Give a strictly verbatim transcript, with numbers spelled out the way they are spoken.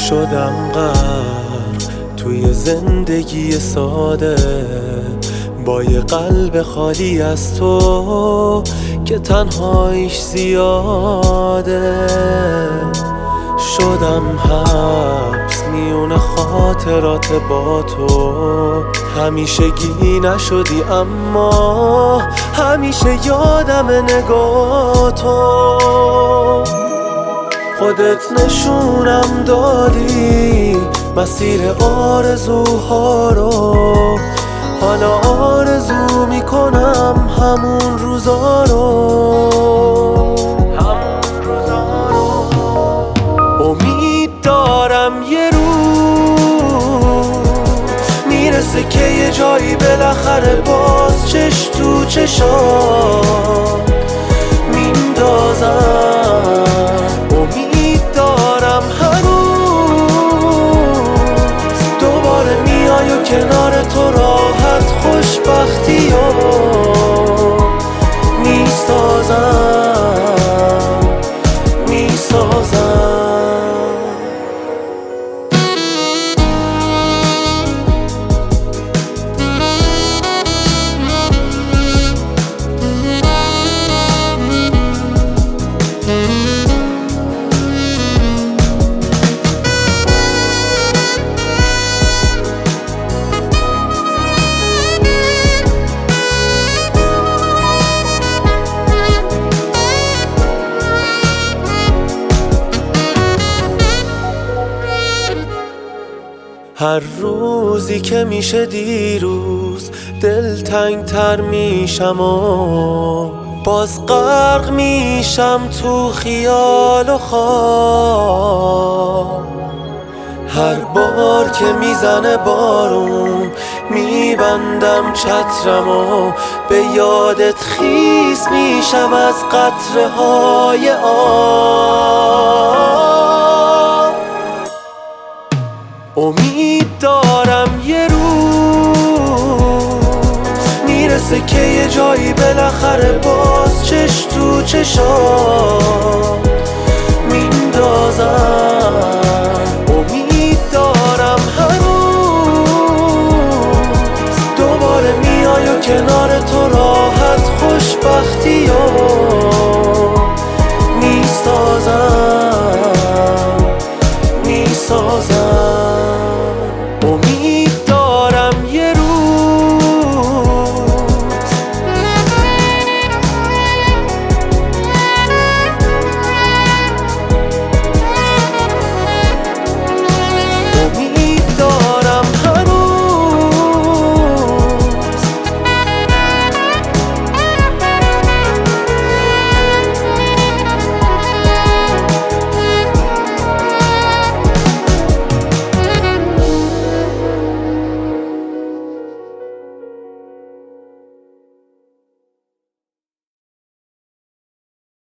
شدم غرق توی زندگی ساده، با یه قلب خالی از تو که تنهاییش زیاده. شدم حبس میون خاطرات با تو، همیشگی نشدی اما همیشه یادم نگاه تو. خودت نشونم دادی مسیر آرزوها رو، حالا آرزو میکنم همون روزا رو. امید دارم یه روز میرسه که یه جایی بالاخره باز چش تو چشام میندازم. امید دارم هنوز دوباره میای و کنار تو راحت خوشبختی رو میسازم میسازم. هر روزی که میشه دیروز دلتنگ تر میشم و باز غرق میشم تو خیال و خواب. هر بار که میزنه بارون میبندم چترم و به یادت خیس میشم از قطره های آب. امید دارم یه روز میرسه که یه جایی بالاخره باز چش تو چشام میندازم. امید دارم هنوز دوباره میای و کنار تو راحت خوشبختی رو میسازم